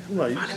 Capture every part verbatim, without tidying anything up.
Well, you-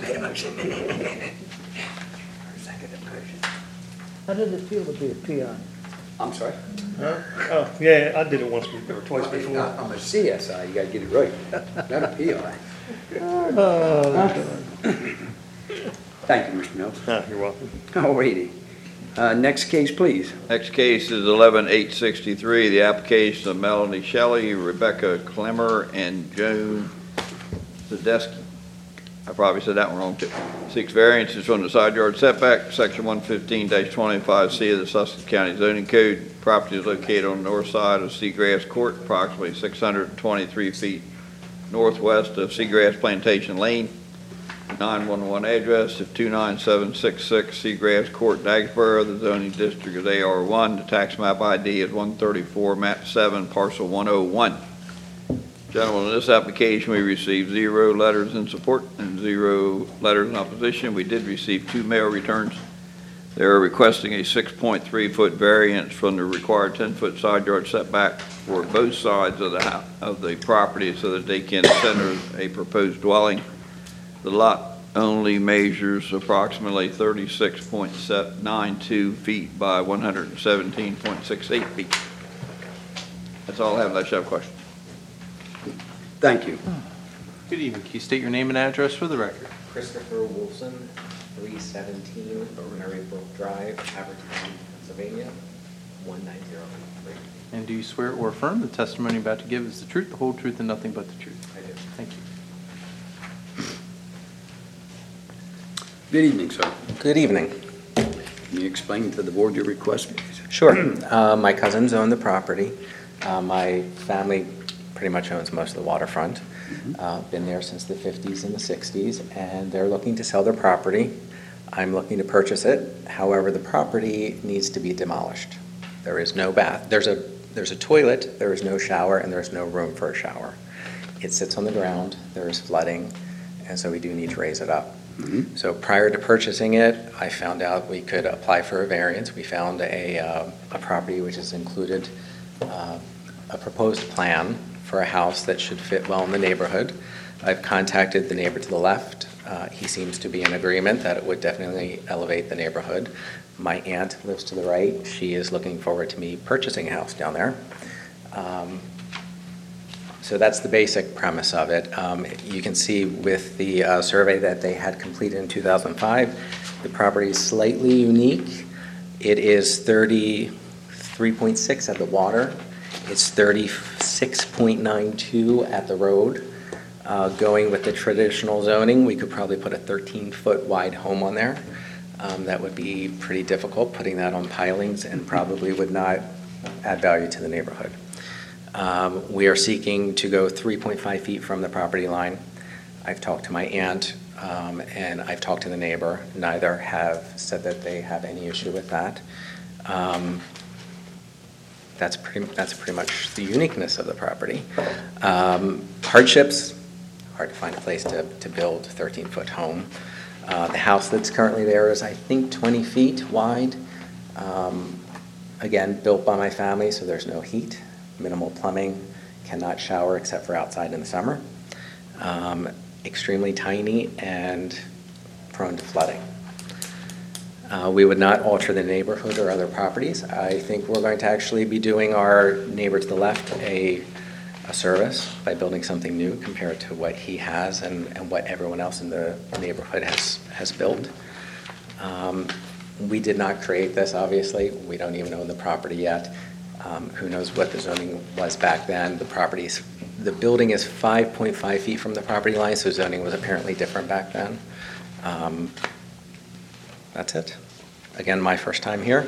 How did it feel to be a peon? I'm sorry? Huh? Oh, yeah, I did it once before, or twice before. I'm a C S I, you gotta get it right, not a P I. Oh, Thank you, Mister Mills. ah, you're welcome. Alrighty. Uh, next case, please. Next case is eleven eight sixty-three, the application of Melanie Shelley, Rebecca Clemmer, and Joan Zadeski. I probably said that one wrong too. Seeks variances from the side yard setback, section one fifteen twenty-five C of the Sussex County zoning code. Property is located on the north side of Seagrass Court, approximately six hundred twenty-three feet northwest of Seagrass Plantation Lane. nine one one address of two nine seven six six Seagrass Court, Dagsboro. The zoning district is A R one. The tax map I D is one thirty-four, map seven, parcel one oh one. Gentlemen, in this application, we received zero letters in support and zero letters in opposition. We did receive two mail returns. They are requesting a six point three foot variance from the required ten foot side yard setback for both sides of the house, of the property so that they can center a proposed dwelling. The lot only measures approximately thirty-six point nine two feet by one hundred seventeen point six eight feet. That's all I have unless you have questions. Thank you. Good evening. Can you state your name and address for the record? Christopher Wolfson, three seventeen Marybrook Drive, Havertown, Pennsylvania, one nine zero three. And do you swear or affirm the testimony you're about to give is the truth, the whole truth, and nothing but the truth? I do. Thank you. Good evening, sir. Good evening. Can you explain to the board your request, please? Sure. Uh, My cousins own the property. Uh, My family pretty much owns most of the waterfront. Uh, Been there since the fifties and the sixties, and they're looking to sell their property. I'm looking to purchase it. However, the property needs to be demolished. There is no bath. There's a, there's a toilet, there is no shower, and there's no room for a shower. It sits on the ground, there is flooding, and so we do need to raise it up. Mhm. So prior to purchasing it, I found out we could apply for a variance. We found a, uh, a property which has included uh, a proposed plan for a house that should fit well in the neighborhood. I've contacted the neighbor to the left. Uh, He seems to be in agreement that it would definitely elevate the neighborhood. My aunt lives to the right. She is looking forward to me purchasing a house down there. Um, So that's the basic premise of it. Um, You can see with the uh, survey that they had completed in two thousand five, the property is slightly unique. It is thirty-three point six at the water. It's thirty-six point nine two at the road. Uh, Going with the traditional zoning, we could probably put a thirteen foot wide home on there. Um, That would be pretty difficult, putting that on pilings, and probably would not add value to the neighborhood. Um, We are seeking to go three point five feet from the property line. I've talked to my aunt, um, and I've talked to the neighbor. Neither have said that they have any issue with that. Um, That's pretty, that's pretty much the uniqueness of the property. Um, Hardships, hard to find a place to, to build a thirteen foot home. Uh, The house that's currently there is, I think, twenty feet wide. Um, Again, built by my family, so there's no heat. Minimal plumbing, cannot shower except for outside in the summer. Um, extremely tiny and prone to flooding. Uh, we would not alter the neighborhood or other properties. I think we're going to actually be doing our neighbor to the left a, a service by building something new compared to what he has and, and what everyone else in the neighborhood has, has built. Um, we did not create this, obviously. We don't even own the property yet. Um, who knows what the zoning was back then. The properties, the building is five point five feet from the property line, so zoning was apparently different back then. Um, that's it. Again, my first time here.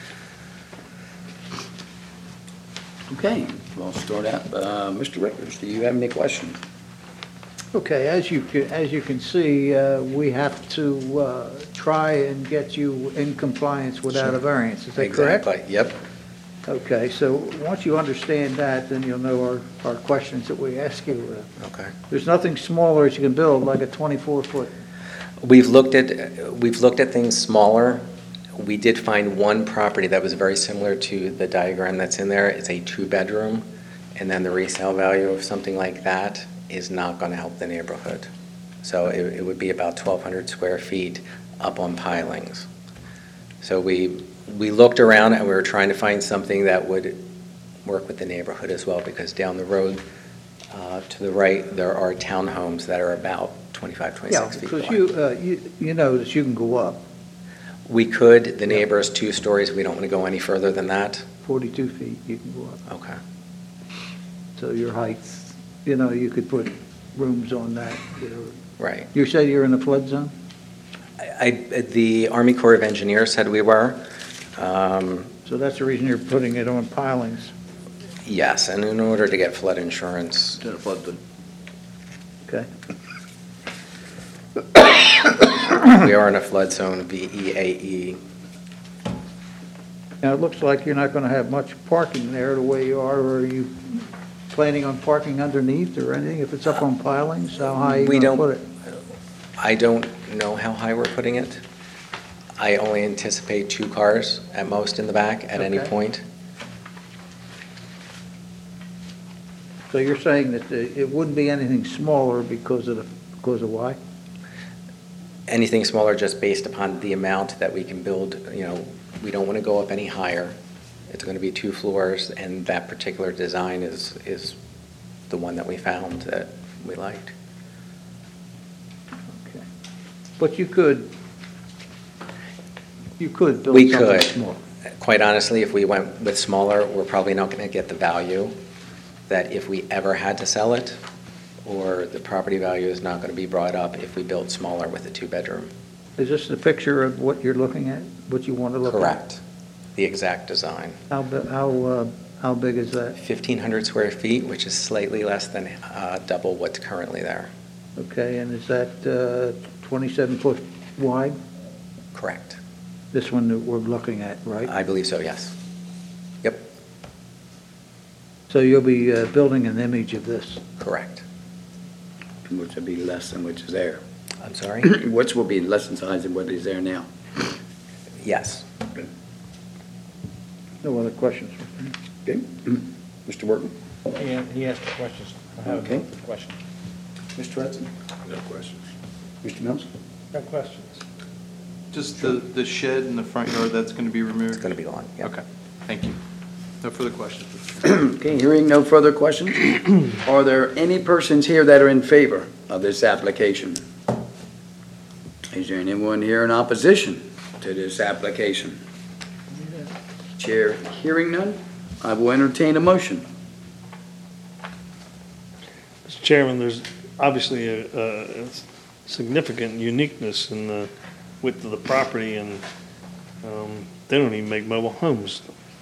Okay, we'll start out. Uh, Mister Rickers, do you have any questions? Okay, as you, ca- as you can see, uh, we have to uh, try and get you in compliance without a variance. Is that correct? Exactly. Yep. Okay, so once you understand that, then you'll know our, our questions that we ask you. Uh, Okay. There's nothing smaller that you can build, like a twenty-four foot. We've looked at we've looked at things smaller. We did find one property that was very similar to the diagram that's in there. It's a two-bedroom, and then the resale value of something like that is not going to help the neighborhood. So it, it would be about twelve hundred square feet up on pilings. So we, we looked around and we were trying to find something that would work with the neighborhood as well, because down the road, uh, to the right, there are townhomes that are about twenty-five, Yeah, twenty-six feet because wide. you, uh, you, you know that you can go up We could, the neighbor is two stories, we don't want to go any further than that. forty-two feet, you can go up. Okay. So your heights, you know, you could put rooms on that, you know. Right. You say you're in a flood zone? I, I- the Army Corps of Engineers said we were. Um, So that's the reason you're putting it on pilings. Yes, and in order to get flood insurance, To the flood, Okay. we are in a flood zone, V E A E. Now, it looks like you're not going to have much parking there the way you are, or are you planning on parking underneath or anything? If it's up on pilings, how high are you We going to don't- put it? I don't know how high we're putting it. I only anticipate two cars at most in the back at any Okay. point. So you're saying that the- it wouldn't be anything smaller because of the, because of why? Anything smaller just based upon the amount that we can build, you know, we don't want to go up any higher. It's going to be two floors, and that particular design is, is the one that we found that we liked. Okay. But you could, you could build We something could. small. Quite honestly, if we went with smaller, we're probably not going to get the value that if we ever had to sell it, or the property value is not going to be brought up if we build smaller with a two-bedroom. Is this the picture of what you're looking at, what you want to look at? Correct. The exact design. How, bi- how, uh, how big is that? fifteen hundred square feet, which is slightly less than uh, double what's currently there. Okay, and is that uh, twenty-seven foot wide? Correct. This one that we're looking at, right? I believe so, yes. Yep, So you'll be uh, building an image of this? correct. Which would be less than which is there. I'm sorry? Which will be less in size than what is there now. Yes. No other questions? Okay. Mister Workman? He, he asked the questions. I have Okay. the question. Mister Hudson? No questions. Mister Mills? No questions. Just the, the shed in the front yard, that's going to be removed? It's going to be gone, yep. Okay, thank you. No further questions. Okay, hearing no further questions, are there any persons here that are in favor of this application? Is there anyone here in opposition to this application? Chair, hearing none, I will entertain a motion. Mister Chairman, there's obviously a, a significant uniqueness in the width of the property, and um, they don't even make mobile homes.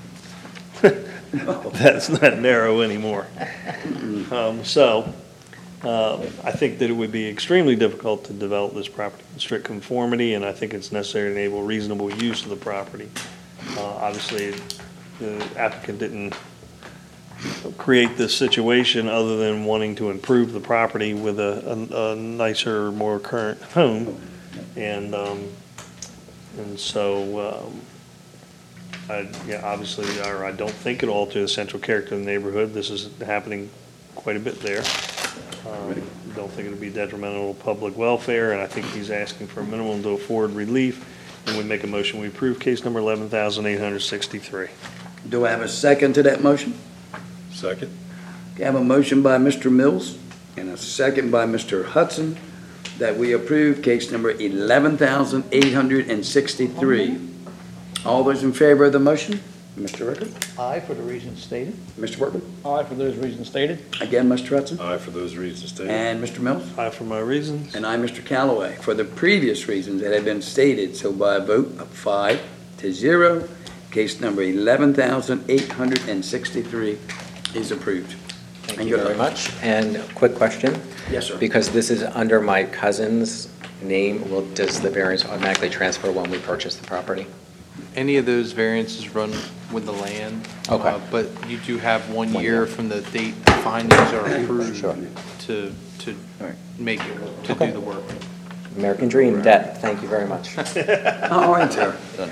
That's not narrow anymore. Um, So uh, I think that it would be extremely difficult to develop this property in strict conformity, and I think it's necessary to enable reasonable use of the property. Uh, Obviously, the applicant didn't create this situation other than wanting to improve the property with a, a a nicer, more current home. And, um, and so, um, I, yeah, obviously, or I don't think it'll alter the central character of the neighborhood. This is happening quite a bit there. Um, Don't think it'll be detrimental to public welfare, and I think he's asking for a minimum to afford relief. And we make a motion, we approve case number eleven thousand eight hundred sixty-three. Do I have a second to that motion? Second? Okay, I have a motion by Mister Mills and a second by Mister Hudson that we approve case number eleven thousand eight hundred sixty-three. All those in favor of the motion? Mister Ricker? Aye, for the reasons stated. Mister Workman? Aye, for those reasons stated. Again, Mister Hudson? Aye, for those reasons stated. And Mister Mills? Aye, for my reasons. And I, Mister Callaway, for the previous reasons that have been stated. So by a vote of five to zero, case number eleven thousand eight hundred sixty-three is approved. Thank And you good very luck. much. And a quick question. Yes, sir. Because this is under my cousin's name, will, does the variance automatically transfer when we purchase the property? Any of those variances run with the land. Okay. uh, But you do have one One year year. from the date the findings are approved Sure. to, to All right. make it, to Okay. do the work. American Dream debt, thank you very much. All right, sir.